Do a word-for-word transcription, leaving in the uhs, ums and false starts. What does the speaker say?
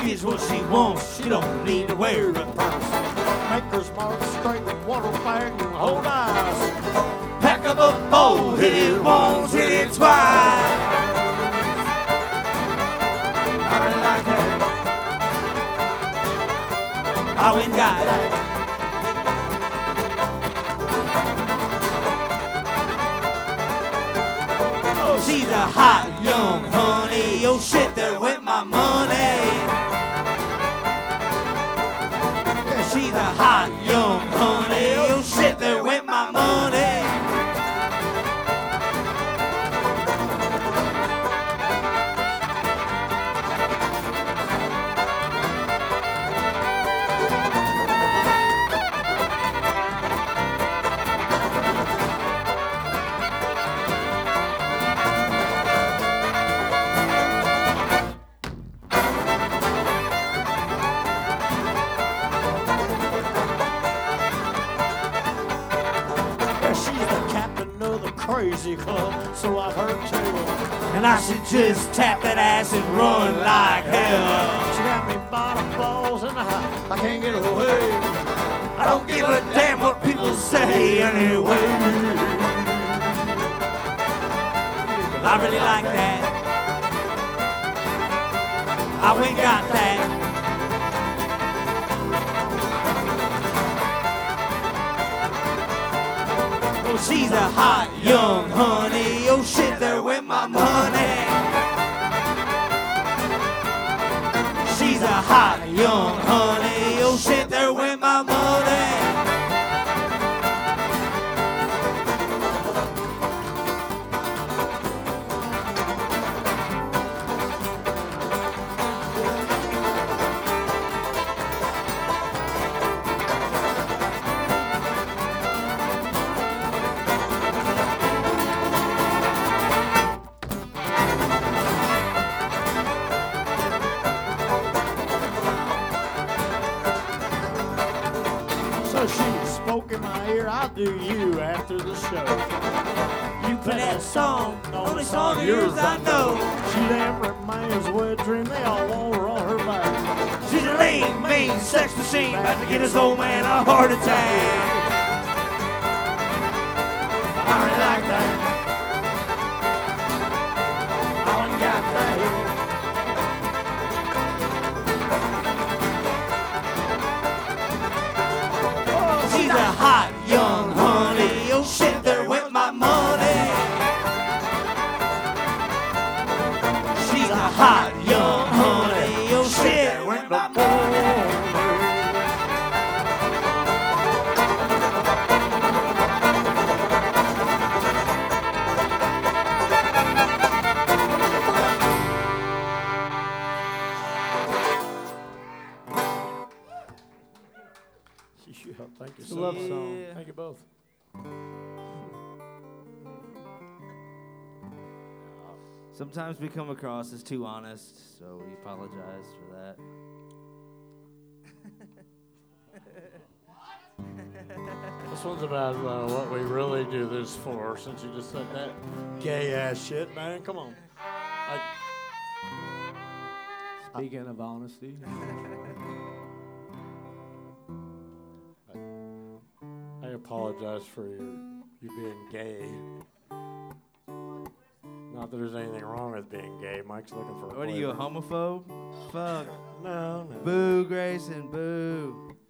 gets what she wants. She don't need to wear a purse. Make her smart, straight, water bag, and hold eyes. Pack up a bowl, hit it once, hit it twice. I really like that. I went got that. Oh, she's a hot young honey. Oh shit, there went my money. Yeah, she's a hot young honey. Oh shit, there went my money. Crazy club, so I've heard tell. And I should just tap that ass and run like hell. She got me by the balls and I, I can't get away. I don't give a damn what people say anyway. I really like that. I went got that. Oh, she's a hot young honey. Oh shit, there went my money. She's a hot young honey. Oh shit, there went my money. So she spoke in my ear, I'll do you after the show. You play that song, the only song of yours I know. She's every man's wet dream, they all want her on her back. She's a lean, mean sex machine, about to get his old man a heart attack. I really like that. I went got that. She's a hot young honey. Oh shit, there went my money. She's a hot young honey. Oh shit, there went my money. Yeah, thank you It's a so love much. song. Thank you both. Sometimes we come across as too honest, so we apologize for that. This one's about uh, what we really do this for, since you just said that gay ass shit, man. Come on. I, Speaking of honesty. I apologize for your, you being gay. Not that there's anything wrong with being gay. Mike's looking for a What are you, a flavor. homophobe? Fuck. No, no. Boo, Grayson, boo.